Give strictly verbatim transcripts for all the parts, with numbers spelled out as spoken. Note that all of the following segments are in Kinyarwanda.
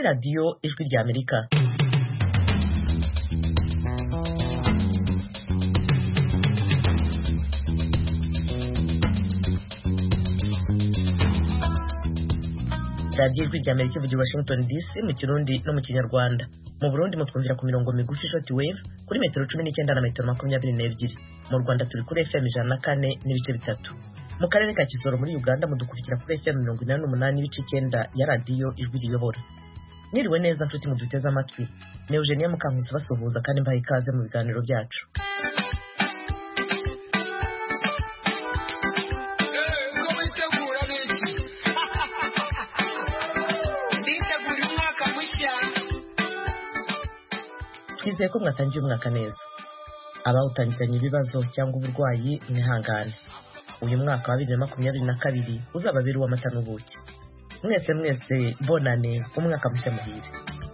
radiyo ijwi rya Amerika. radiyo ijwi rya Amerika ivugira Washington D C mu Kirundi no mu Kinyarwanda. Mu Burundi mutwumvira ku mirongo migufi short wave kuri metero cumi n'icyenda na metero makumyabiri n'ebyiri. Mu Rwanda turi kuri F M ijana na kane n'ibice bitatu. Mu karere ka Kisoro muri Uganda mudukurikira kuri F M mirongo inani n'umunani n'ibice icyenda ya radiyo ijwi riyobora. Niriwe neza nshuti muduteze amatwi. Ni Eugenia Mukankusi basuhuza kandi mbaha ikaze mu biganiro byacu. Twizeye ko mwatangiye umwaka neza. Abawutangiranye ibibazo cyangwa uburwayi mwihangane. Uyu mwaka wa bibiri na makumyabiri na kabiri uzababera uw'amata n'ubuki. Mwese mwese bonane umwaka mushya muhire.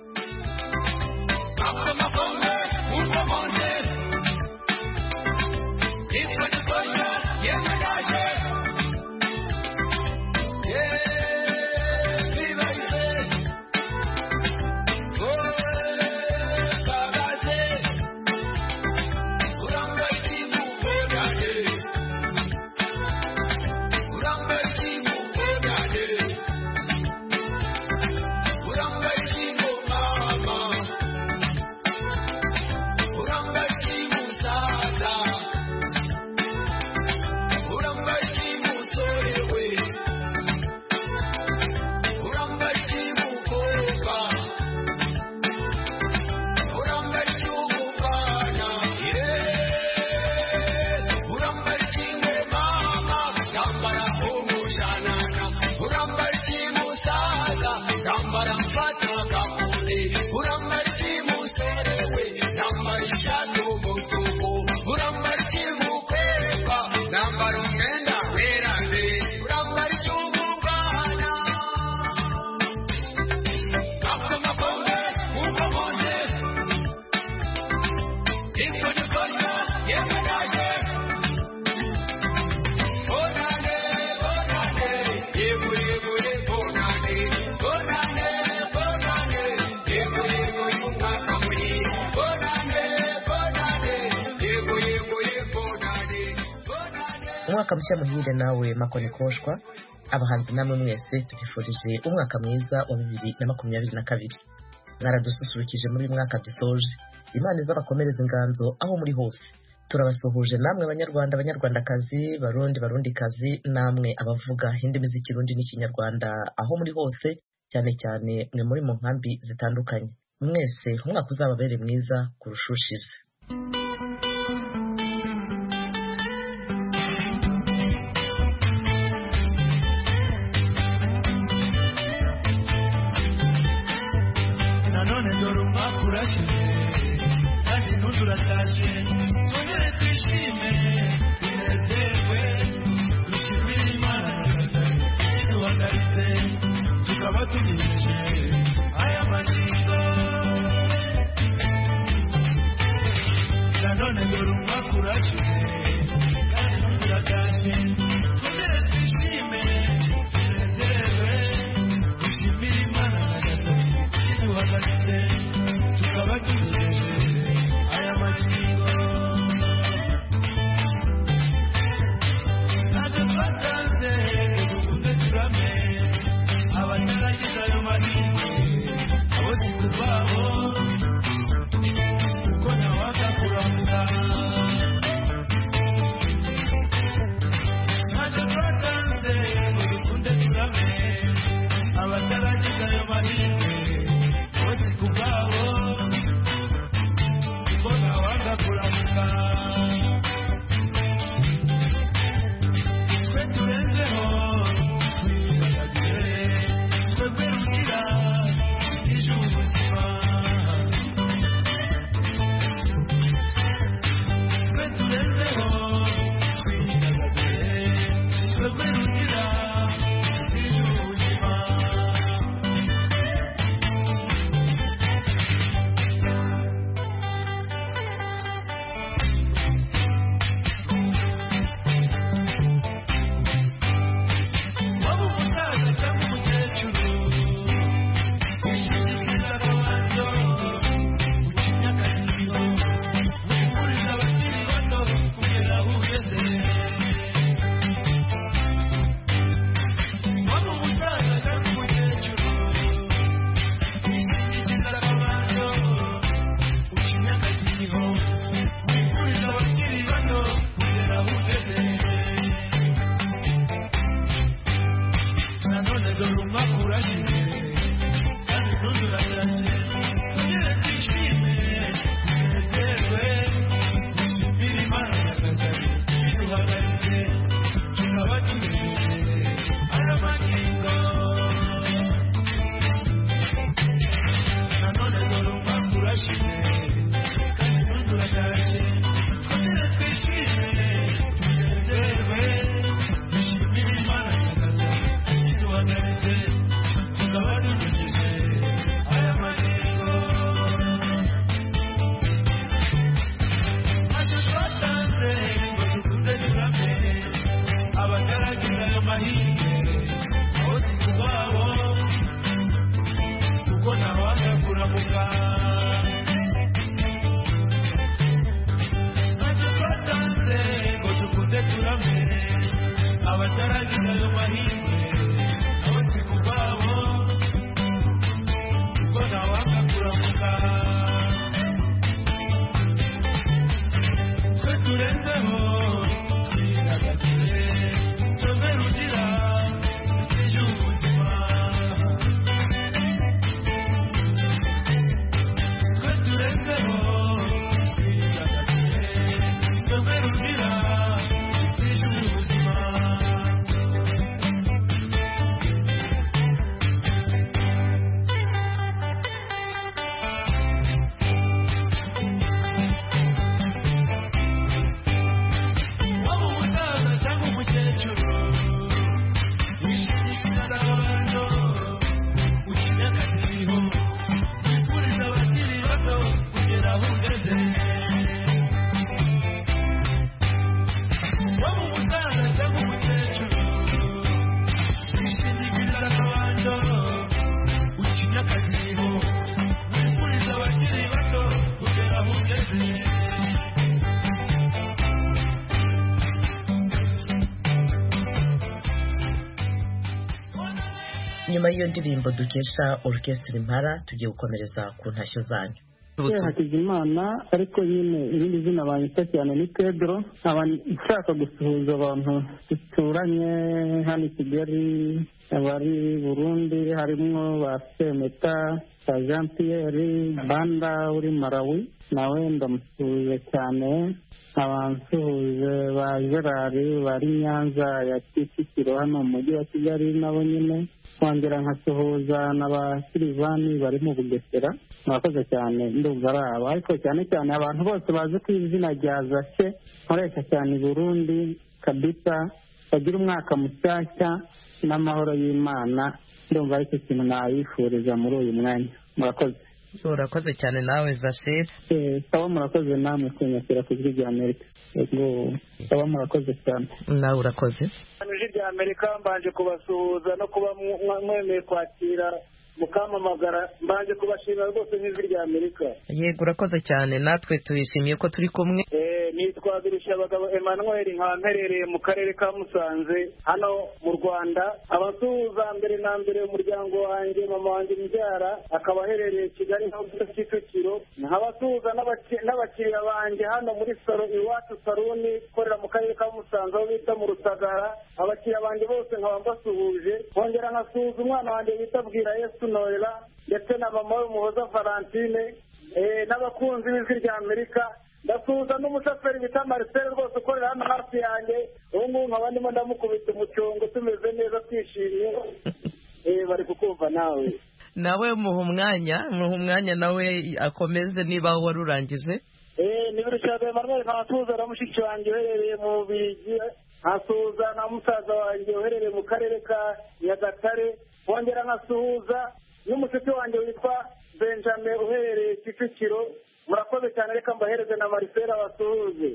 Umwaka mushya muhire nawe Makoni Koshwa. Abahanzi namwe mwese tubifurije umwaka mwiza wa bibiri na makumyabiri na kabiri. Mwaradususurukije muri mwaka dusoje. Imana izabakomereza inganzo aho muri hose. Turabasuhuje namwe Abanyarwanda, Abanyarwandakazi, Barundi, Barundikazi, namwe abavuga indimi z'Ikirundi n'Ikinyarwanda aho muri hose, cyane cyane mwe muri mu nkambi zitandukanye. Mwese umwaka uzababere mwiza kurushushije. nyuma y'iyo ndirimbo dukesha orchestre Impara tugiye gukomereza ku ntashyo zanyu. Hakizimana ariko nyine irindi zina banyita cyane ni Pedro, nkaba nshaka gusuhuza abantu duturanye hano i Kigali, abari Burundi harimo ba Semeta, ba Jean Pierre Banda uri Malawi, nawe ndamusuhuje cyane. Abansuhuje ba Gerard bari Nyanza ya Kicukiro hano mu mujyi wa Kigali, nabo nyine kongera nkasuhuza n'aba Silvani bari mu Bugesera. Murakoze cyane, ndumva ari aba ariko cyane cyane abantu bose bazi ku izina rya Zase nkoresha cyane i Burundi kabisa, bagira umwaka mushyashya n'amahoro y'Imana. Ndumva ariko ikintu nayifuriza muri uyu mwanya. Murakoze. Urakoze cyane nawe Zase. Eh, sawa, murakoze namwe kunyakira ku Ijwi ry'Amerika. Yego, sawa, murakoze cyane. Nawe urakoze. Ijwi ry'Amerika mbanje kubasuhuza no kuba mwemeye kwakira mukamamagara, mbanje kubashimira rwose n'Ijwi ry'Amerika. Yego, urakoze cyane, natwe tuyishimiye ko turi kumwe. Eh, nitwa Birushabagabo Emmanuel, nkaba mperereye mu karere ka Musanze hano mu Rwanda. Abasuhuza mbere na mbere umuryango wanjye, mama wanjye mbyara akaba aherereye Kigali no mu Kicukiro. Nkabasuhuza n'abakiriya banjye hano muri salo iwacu saluni ikorera mu karere ka Musanze aho bita mu Rusagara. Abakiriya banjye bose nkaba mbasuhuje, nkongera nkasuhuza umwana wanjye bita Bwira Yesu Noela ndetse na mama we Muhoza Valentine, eh, n'abakunzi b'Ijwi ry'Amerika. Ndasuhuza n'umushoferi bita Marcel rwose ukorera hano hafi yanjye, ubu ngubu nkaba ndimo ndamukubita umucyongo tumeze neza twishimye. Eh, bari kukumva nawe. Nawe muha umwanya, muha umwanya nawe akomeze niba wari urangije. Eh, ni Birushabagabo Emmanuel, nkasuhuza na mushiki wanjye uherereye mu Bubiligi, nkasuhuza na musaza wanjye uherereye mu karere ka Nyagatare, nkongera nkasuhuza n'umushuti wanjye witwa Benjamin uherereye Kicukiro. Murakoze cyane, reka mbahereze na Marcel abasuhuze.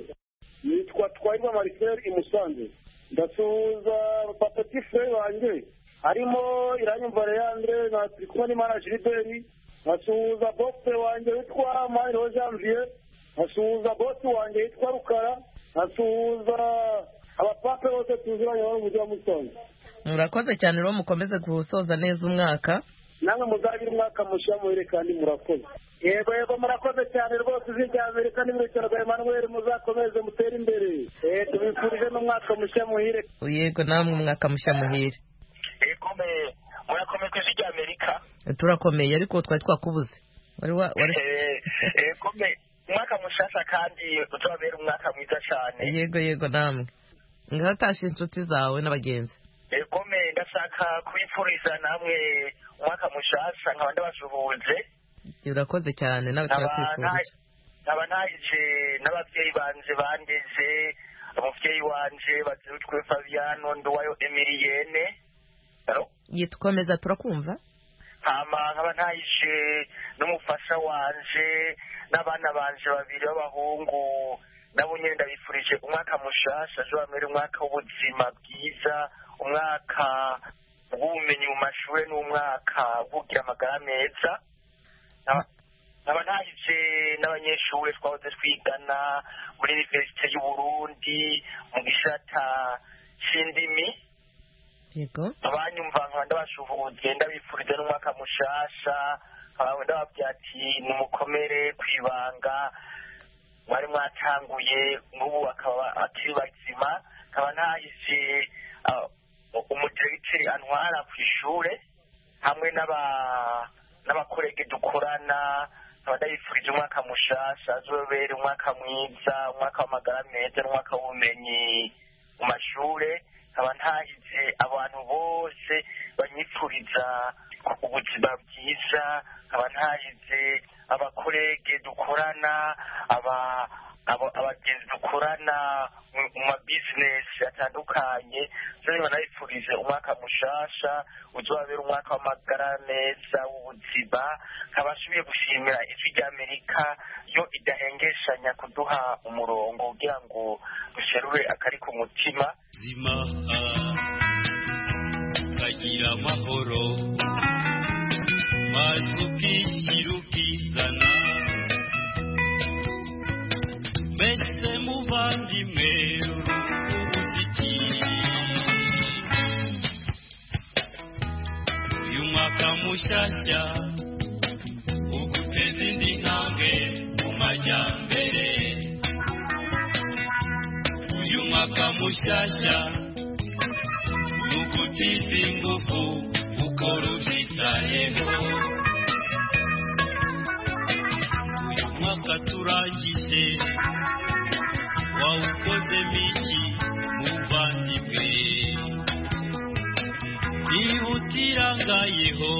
Nitwa Twahirwa Marcel i Musanze. Ndasuhuza papa Tifre wanjye harimo Iranyumva Leandre na Trikumwe n'Imana Gilbert. Nkasuhuza bosse wanjye witwa Mahiro Janvier. Nkasuhuza bosse wanjye witwa Rukara. Nkasuhuza abapape bose tuziranye mu mujyi wa Musanze. Murakoze cyane rero, mukomeze gusoza neza umwaka. Namwe muzagira umwaka mushya muhire kandi murakoze. Yego yego, murakoze cyane rwose. Ijwi ry'Amerika ni Birushabagabo Emmanuel, muzakomeze mutere imbere. Eh, tubifurije n'umwaka mushya muhire. Yego, namwe umwaka mushya muhire. Yego, me murakomeye ku Ijwi ry'Amerika. Turakomeye ariko twari twakubuze. Wari wa wari Yego, me umwaka mushasha kandi uzabera umwaka mwiza cyane. Yego yego, namwe ngatashe inshuti zawe n'abagenzi. Yego, me ndashaka kubifuriza namwe umwaka mushasha, nkaba ndabasuhuje. Urakoze cyane, nawe turakwifurije. Nkaba ntahije n'ababyeyi banje bandeze, umubyeyi wanje Bazirutwe Fabiano Nduwayo Emilienne. Yitkomeza, turakumva. Hama nkaba ntahije n'umufasha wanje n'abana banje babiri b'abahungu, nabo nyine ndabifurije umwaka mushasha, ejo bamere umwaka w'ubuzima bwiza, umwaka w'ubumenyi mu mashuri n'umwaka w'ugira amagara meza. Nkaba ntahije n'abanyeshuri twahoze twigana muri Universite y'u Burundi hagati mu gisata c'indimi yego abanyumva nkaba ndabashuhuje ndabifurije n'umwaka mushasha nkaba ndababwira ati numukomere kwibanga mwari mwatanguye n'ubu akaba akiri bazima nkaba ntahise umudiregiteri antwara ku ishure hamwe n'aba n'abakorege dukorana nkaba ndabifurije umwaka mushasha azobere umwaka mwiza umwaka w'amagara meza n'umwaka w'ubumenyi mu mashure nkaba ntahize abantu bose banyipfuriza ubuzima bwiza nkaba ntahize abakorege dukorana aba abagenzi dukorana mu mabizinesi atandukanye zose banabifurije umwaka mushasha uzobabera umwaka w'amagara meza w'ubuzima nkaba nsubiye gushimira ijwi ry'Amerika yo idahengeshanya kuduha umurongo kugira ngo dusherure akari ku mutima zima kagira amahoro masukishyira ukizana mbese muvandimwe umuziki uyu mwaka mushyashya uguteza indi ntambwe mu majyambere uyu mwaka mushyashya ugutiza ingufu ukora ubyitayeho uyu mwaka turangije wawukozemo iki muvandimwe ihutirangayeho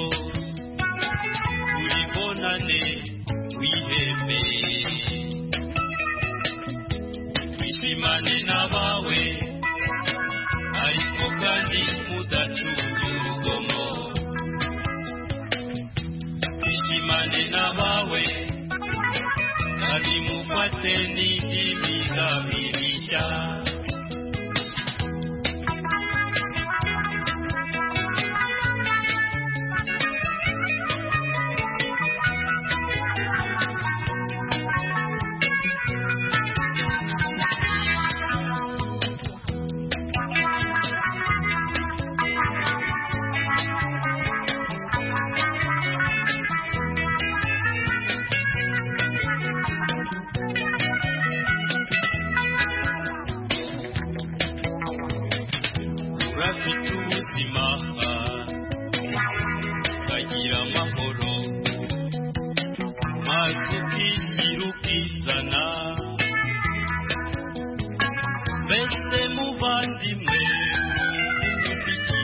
uribonane wiheme wishimane n'abawe ariko kandi mudacunge urugomo wishimane n'abawe kandi mufate n'indi migambi mishya urafite ubuzima ukagira amahoro maze ukishyira ukizana mbese muvandimwe umuziki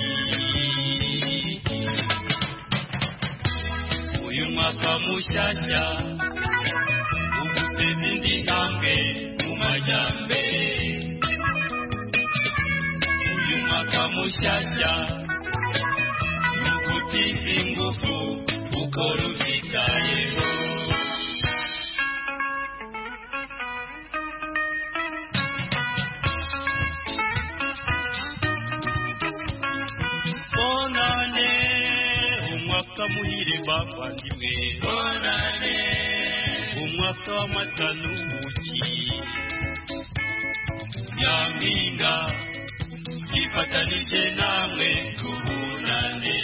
uyu mwaka mushyashya uguteza indi ntambwe mu majyambere uyu mwaka mushyashya ugutiza ingufu ukora ubyitayeho bonane umwaka muhire bavandimwe bonane umwaka w'amata n'ubuki nyampinga ifatanije namwe tubunane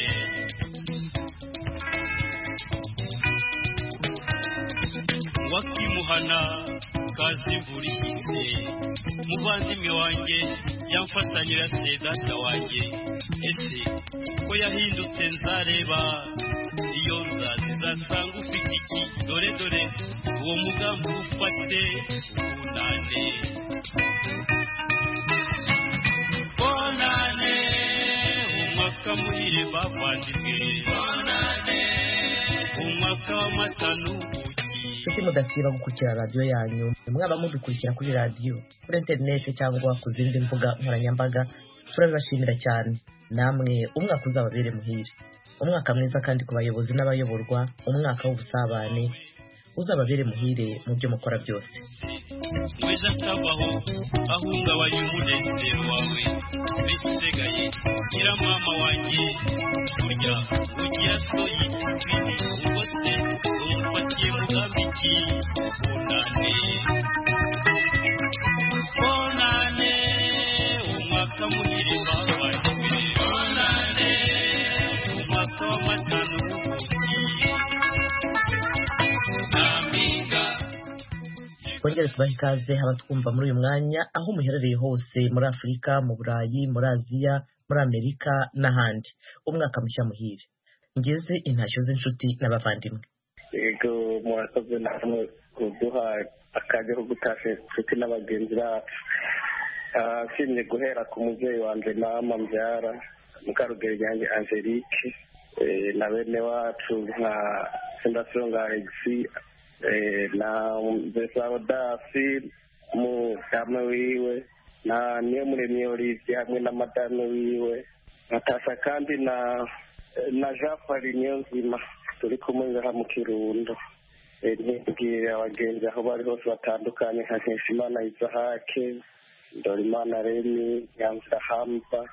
wakimuhana kazi mvura ihise muvandimwe wanjye yamfatanyira se data wanjye ese ko yahindutse nzareba iyo nzazi zasanga ufite iki dore dore uwo mugambi ufate ubunane bonane umwaka muhire bavandimwe bonane umwaka w'amata n'ubuki nshuti mudasiba gukurikira radiyo yanyu mwaba mudukurikira kuri radiyo kuri interineti cyangwa ku zindi mbuga nkoranyambaga turabibashimira cyane namwe umwaka uzababere muhire umwaka mwiza kandi ku bayobozi n'abayoborwa umwaka w'ubusabane uzababere muhire mu byo mukora byose weza atabaho ahungabanya umunezero wawe mbese usigaye gira mama wanjye burya ugira so yitwini ubwo se umufatiye mugambi ki bonane bonane twongere tubahe ikaze abatwumva muri uyu mwanya aho muherereye hose muri Afurika, mu Burayi, muri Aziya, muri Amerika n'ahandi. Umwaka mushya muhire. Ngeze intashyo z'inshuti n'abavandimwe. Yego murakoze namwe kuduha akajya ko gutasha inshuti n'abagenzi bacu. Nshimye guhera ku mubyeyi wanjye mama mbyara Mukarugeri yanjye Angelique na bene wacu nka Sendasonga Alexis na Mbesa Odasi mu dame wiwe na niyo muremye Olivier hamwe na madame wiwe natasha kandi na na Jafari Niyonzima turi kumwe ngaha mu Kirundo. Nibwira abagenzi aho bari hose batandukanye nka Nkeshimana Isahake, Dorimana Remy, Nyanza Hamza,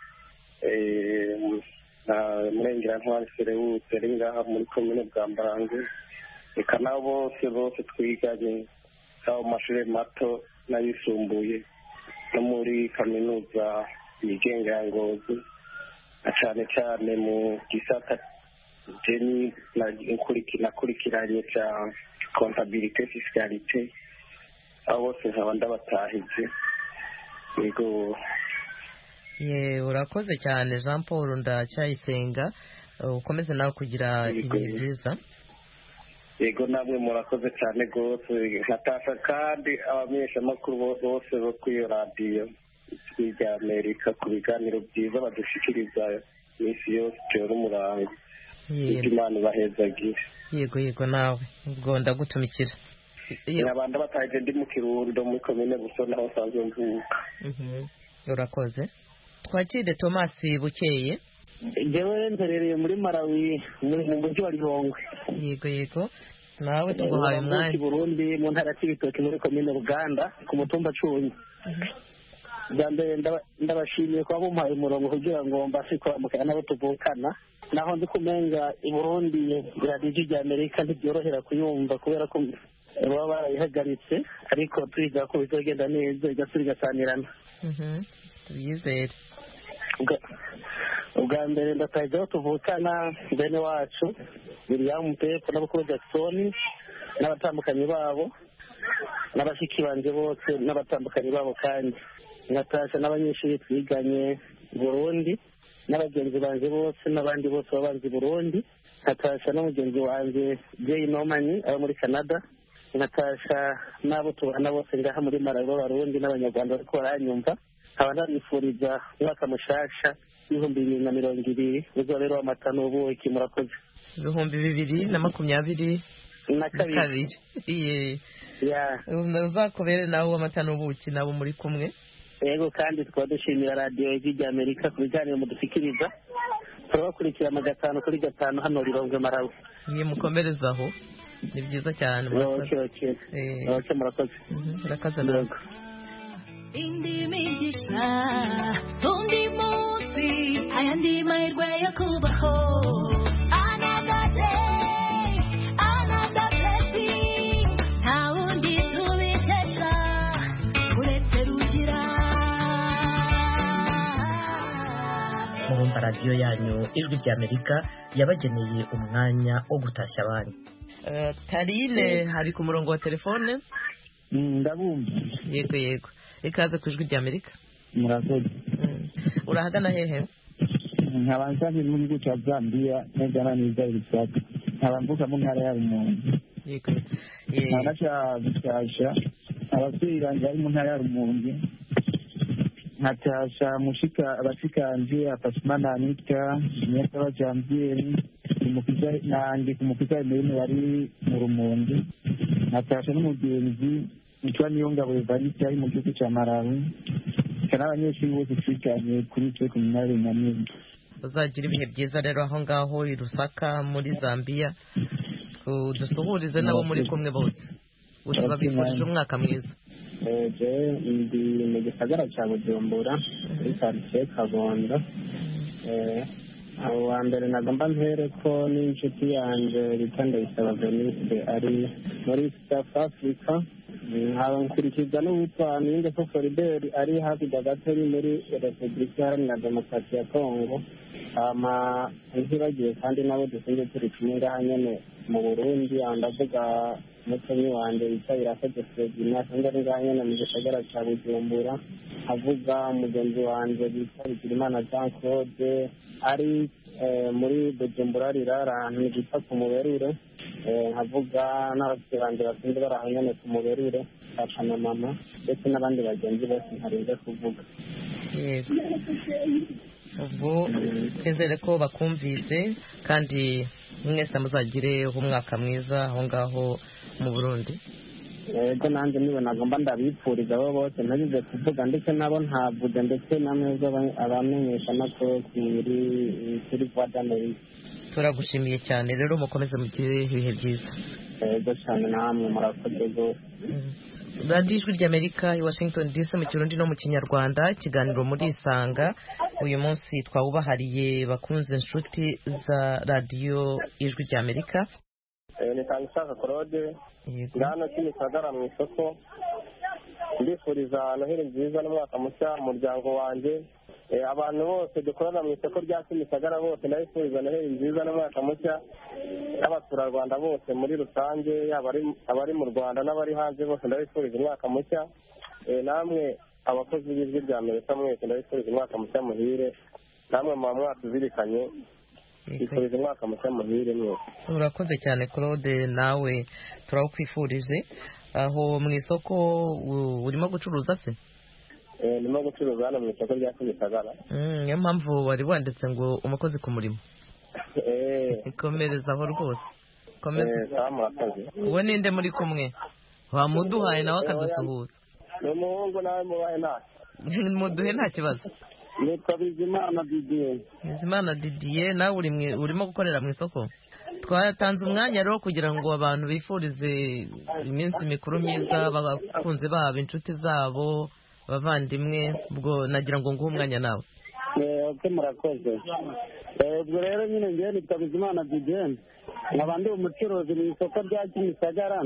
na Murengera Ntwari Serewuse ari ngaha muri komine Bwambarange. Reka nabo bose bose twiganye aho mu mashuri mato n'ayisumbuye no muri kaminuza yigenga ya Ngozi, na cyane cyane mu gisata jeni nakurikiranye cya comptabilité fiscalité, aho bose nkaba ndabatahije. Yego ye urakoze cyane Jean Paul Ndacyayisenga, ukomeze nawe kugira ibihe byiza. Yego namwe murakoze cyane rwose. Natasha kandi abamenyesha makuru bose bo kuri iyo radiyo rya Amerika ku biganiro byiza badushikiriza iminsi yose cyera umurango. Imana ibahezagiye. Yego yego nawe ubwo ndagutumikira. Abandi bataje ndi mu Kirundo muri komine Busoni aho sanzwe mvuka. Urakoze. Twakire Thomas Bukeye. Jewe nterereye muri Malawi mu mujyi wa Lilongwe. Yego yego nawe tuguhaye umwanya. Mu Burundi mu ntara y'Ibitoki muri komine Buganda ku mutumba Cunyi. Jambe ndabashimiye kwa mumpaye umurongo kugira ngo mbashe kwambuka nabo tuvukana. Naho ndi kumenga i Burundi radio ya Amerika ntibyorohera kuyumva kubera ko baba barayihagaritse, ariko twiga ko bizogenda neza igasubira igasanirana. Mhm. Tubizere. Ubwa mbere ndatajeho tuvukana bene wacu William Pepo n'abakuru Jackson n'abatandukanye babo n'abashiki banje bose n'abatandukanye babo, kandi natasha n'abanyeshuri twiganye Burundi n'abagenzi banje bose n'abandi bose babanzi Burundi. Natasha n'umugenzi wanje Jay Nomani aba muri Canada. Natasha n'abo tubana bose ngaha muri Malawi b'Abarundi n'Abanyarwanda bariko baranyumva. Nkaba nabifuriza umwaka mushasha ibihumbi bibiri na mirongo ibiri uzabera w'amata n'ubuki. Murakoze. Ibihumbi bibiri na makumyabiri na kabiri. Iye ya uzakubere nawe w'amata n'ubuki nabo muri kumwe. Yego kandi tukaba dushimira radiyo y'Ijwi Amerika ku biganiro mudushikiriza. Turabakurikira mu gatanu kuri gatanu hano Lilongwe Malawi. Ni mukomerezaho. Ni byiza cyane. Okay okay. Eh okay murakoze. Murakoze nawe. Indi migisha undi munsi ayandi mahirwe yo kubaho. Another day, another blessing. Nta wundi tubikesha uretse rugira. Murumva radiyo yanyu Ijwi rya Amerika yabageneye umwanya wo gutashya abandi. Uh, Tarine hari ku murongo wa telefone. Ndabumva. Yego yego. Ikaze ku Ijwi rya Amerika. Murakoze. Urahagana hehe? Nkabanza ndi mu gihugu cya Zambia neza na neza bisaka. Nkabambuka mu ntara ya Rumonge. Yego. Eh. Nanacha bisasha. Abasiri banje ari mu ntara ya Rumonge. Natasha mushika abashikanje Apasmana Anita Nyesa Bajambieri umukiza nandi kumukiza mbere bari mu Rumonge. Natasha n'umugenzi Mutwa Niyongabo Evariste ari mu gihugu cya Malawi. Kana abanyeshuri bose twiganye kuri twe ku minara y'Inyaminga. Uzagira ibihe byiza rero aho ngaho i Lusaka muri Zambia. Dusuhurize nabo muri kumwe bose. Ubabifurije umwaka mwiza. Eh je ndi mu gisagara cya Bujumbura muri quartier Kabondo. Eh aho wa mbere nagomba mpere ko n'inshuti yanje bitanda isaba Venise ari muri South Africa. nkurikiza n'uwitwa Niyinde Foforiberi ari hafi Dagatari muri Repubulika Iharanira Demokarasi ya Kongo. Hama ntibagiye kandi nabo dusanzwe turi kumwe ngaha nyene mu Burundi, ndavuga mutonyi wanje wicaye Irakoze Fredina asanzwe ari ngaha nyene mu gisagara ca Bujumbura. Havuga mugenzi wanje bita Bigirimana Jean Claude ari muri Bujumbura rirara ahantu bita ku Muberure. Havuga n'abafite bandi basanzwe bari aho nyene ku Muberure, papa na mama ndetse n'abandi bagenzi bose ntarinze kuvuga. Yego, ubwo twizere ko bakumvise kandi mwese muzagire umwaka mwiza aho ngaho mu Burundi. Yego, nanjye niba nagomba ndabipfuriza abo bose nagize kuvuga ndetse nabo ntavuze ndetse namwe abamenyesha makuru kuri kuri Voix d'Amerique. Turagushimiye cyane rero, mukomeze mugire ibihe byiza. Yego cyane, namwe murakoze rwose. radiyo ijwi ry'Amerika i Washington D C mu Kirundi no mu Kinyarwanda, ikiganiro muri Isanga. Uyu munsi twawubahariye bakunze inshuti za radiyo ijwi ry'Amerika. Ni Kanishaka Claude ngana Kimisagara mu isoko. Ndifuriza Noheli nziza n'umwaka mushya umuryango wanjye, abantu bose dukorana mu isoko rya Kimisagara bose ndabifuriza Noheli nziza n'umwaka mushya, n'abaturarwanda bose muri rusange, yaba abari mu Rwanda n'abari hanze bose ndabifuriza umwaka mushya. Namwe abakozi b'ijwi ry'Amerika mwese ndabifuriza umwaka mushya muhire, namwe muba mwatuzirikanye twifuriza umwaka mushya muhire mwese. Urakoze cyane Claude, nawe turawukwifurije. Aho mu isoko urimo gucuruza se? Eh, ndimo gucuruza hano mu isoko rya Kimisagara. Mm, niyo mpamvu wari wanditse ngo umukozi ku murimo. Eh, komereza aho rwose. Komeza. Eh, murakoze. Uwo ninde muri kumwe? Wamuduhaye nawe akadusuhuza. Ni umuhungu nawe mubaye nta. Muduhe nta kibazo. Nitwa Bizimana Didier. Bizimana Didier, nawe uri urimo gukorera mu isoko? Twatanze umwanya rero kugira ngo abantu bifurize iminsi mikuru myiza abakunzi babo, inshuti zabo, bavandimwe, ubwo nagira ngo nguhe umwanya nawe. Eh, okay, murakoze. Eh, ubwo rero nyine ngiye nitwa Bizimana Didier, nkaba ndi umucuruzi mu isoko rya Kimisagara.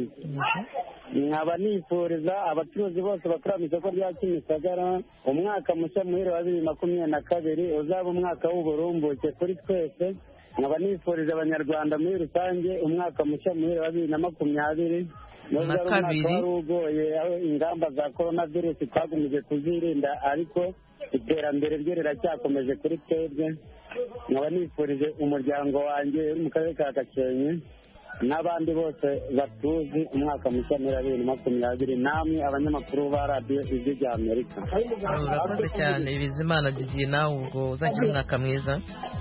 Nkaba nifuriza abacuruzi bose bakora mu isoko rya Kimisagara umwaka mushya muhire wa bibiri makumyabiri na kabiri uzaba umwaka w'uburumbuke kuri twese. Nkaba nifuriza abanyarwanda muri rusange umwaka mushya muhire wa bibiri na makumyabiri na kabiri. Wari ugoye aho ingamba za corona virus twagumije kuzirinda, ariko iterambere ryo riracyakomeje kuri twebwe. Nkaba nifurije umuryango wanjye uri mu karere ka Gakenke n'abandi bose batuzi umwaka mushya muhire wa bibiri na makumyabiri, namwe abanyamakuru ba radiyo ijwi ry'Amerika. Urakoze cyane Bizimana Didier, nawe ubwo uzagira umwaka mwiza.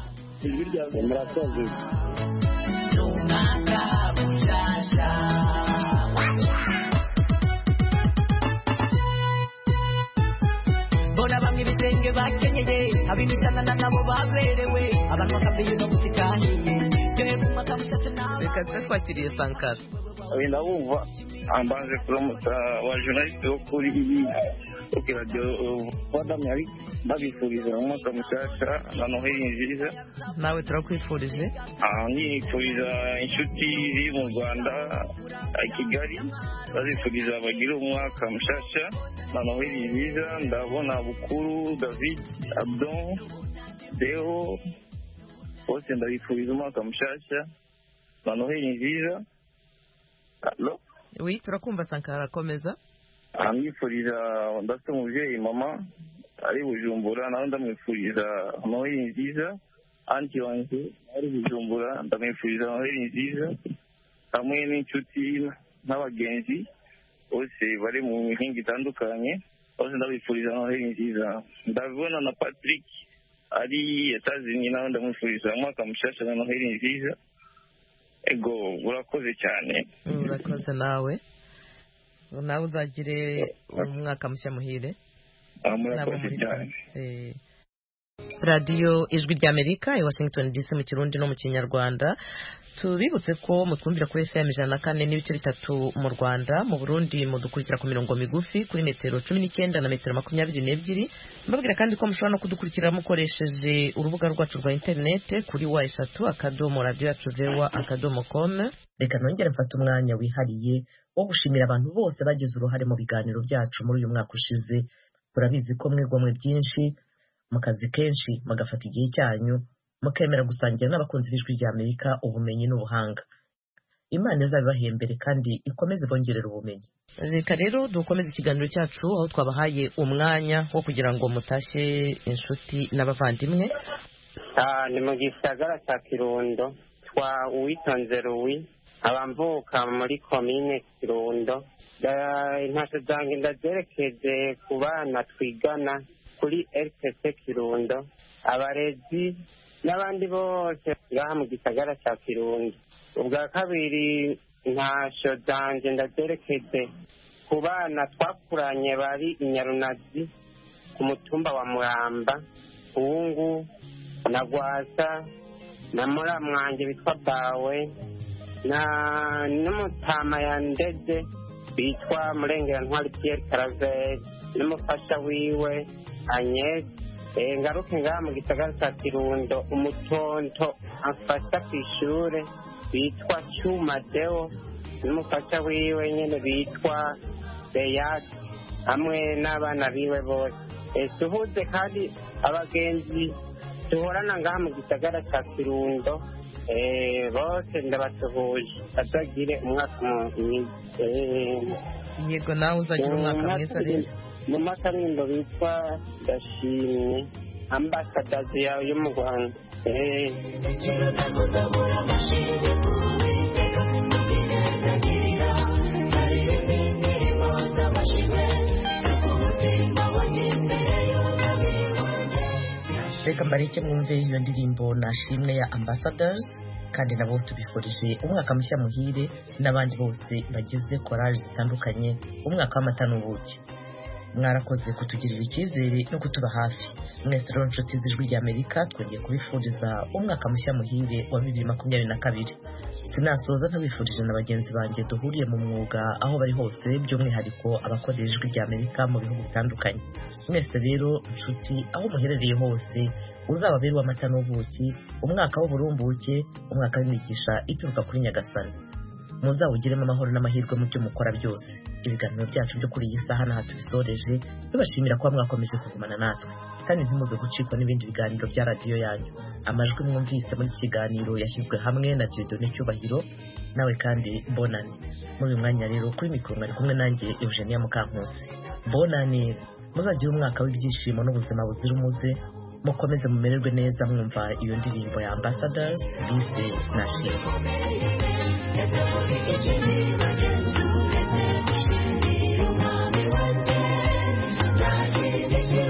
Murakoze. Bona bamwe ibitenge bakenyeye, ab'imisana nabo baberewe, abantu bakabyina no musikahiye. Reka twakiriye Sankara. Wenda wumva ambanze kuramutsa wa journalist wo kuri iyi kuri radio Voix d'Amerique, babifuriza umwaka mushyashya na Noheli nziza. Nawe turakwifurije. Ah, nifuriza inshuti ziri mu Rwanda, Kigali, bazifuriza bagira umwaka mushyashya na Noheli nziza. Ndabona Bukuru, David, Abdon, Deo, bose ndabifuriza umwaka mushyashya na Noheli nziza. Allo? Oui, turakumva Sankara, komeza. Amwifuriza ndafite umubyeyi mama ari Bujumbura, nawe ndamwifuriza Noheli nziza. Anti wanjye ari Bujumbura, ndamwifuriza Noheli nziza, hamwe n'inshuti n'abagenzi bose bari mu mihinga itandukanye, bose ndabifuriza Noheli nziza. Ndabona na Patrick ari Etazini, nawe ndamwifuriza umwaka mushyashya na Noheli nziza. Ego, urakoze cyane. Urakoze nawe. Nawe uzagire umwaka mushya muhire. Murakoze cyane. radiyo ijwi ry'Amerika i Washington D C mu Kirundi no mu Kinyarwanda. Tubibutse ko mutwumvira kuri F M ijana na kane n'ibice bitatu mu Rwanda, mu Burundi mudukurikira ku mirongo migufi kuri metero cumi n'icyenda na metero makumyabiri n'ebyiri. Mbabwira kandi ko mushobora no kudukurikira mukoresheje urubuga rwacu rwa interinete kuri wa eshatu akadomo radiyo yacu vewa akadomo com. Reka nongere mfate umwanya wihariye wo gushimira abantu bose bagize uruhare mu biganiro byacu muri uyu mwaka ushize. Turabizi ko mwigomwe byinshi mu kazi kenshi mugafata igihe cyanyu mukemera gusangira n'abakunzi b'ijwi rya Amerika ubumenyi n'ubuhanga. Imana izabibahembere kandi ikomeze bongerera ubumenyi. Reka rero dukomeze ikiganiro cyacu aho twabahaye umwanya wo kugira ngo mutashye inshuti n'abavandimwe. Ah, ni mu gisagara cya Kirundo twa Uwitonze Louis abamvuka muri komine Kirundo. Intashyo zanjye ndazerekeje ku bana twigana kuri R P C Kirundo, abarezi n'abandi bose ngaha mu gisagara cya Kirundo. Ubwa kabiri intashyo zanjye ndazerekeje ku bana twakuranye bari i Nyarunazi ku mutumba wa Muramba, Hungu na Gwasa na muramwanjye bitwa Bawe na n'umutama ya Ndede bitwa Murengera Ntwari Pierre Claver n'umufasha wiwe Agnes. E, ngaruke ngaha mu gisagara cya Kirundo umutonto afasha ku ishure bitwa Cyuma Deo n'umufasha wiwe nyene bitwa Beyat hamwe n'abana biwe bose. E, tuhuze kandi abagenzi tuhorana ngaha mu gisagara cya Kirundo eh bose ndabasuhuje atagire umwaka mwiza. Yego nawe uzagira umwaka mwiza rero. Mu makarindo bitwa Ndashimye ambassadors yo mu Rwanda. Eh reka mbareke mwumve iyo ndirimbo Nashimwe ya Ambassadors, kandi nabo tubifurije umwaka mushya muhire n'abandi bose bagize korali zitandukanye umwaka w'amata n'ubuki. Mwarakoze kutugirira icyizere no kutuba hafi. Mwese rero nshuti z'ijwi rya Amerika twongeye kubifuriza umwaka mushya muhire wa bibiri makumyabiri na kabiri. Sinasoza ntabifurije na bagenzi banjye duhuriye mu mwuga aho bari hose, by'umwihariko abakorera ijwi rya Amerika mu bihugu bitandukanye. Mwese rero nshuti aho muherereye hose uzababere w'amata n'ubuki, umwaka w'uburumbuke, umwaka w'imigisha ituruka kuri Nyagasani. Muzawugiremo amahoro n'amahirwe mu byo mukora byose. Ibiganiro byacu byo kuri iyi saha naha tubisoreje, tubashimira kuba mwakomeje kugumana natwe, kandi ntimuze gucikwa n'ibindi biganiro bya radiyo yanyu. Amajwi mwumvise muri iki kiganiro yashyizwe hamwe na Dieudonné Cyubahiro, nawe kandi Bonane. Muri uyu mwanya rero kuri mikoro mwari kumwe nanjye Eugenia Mukankusi. Bonane, muzagire umwaka w'ibyishimo n'ubuzima buzira umuze, mukomeze mumererwe neza mwumva iyo ndirimbo ya Ambassadors bise Nashimwe. Thank you.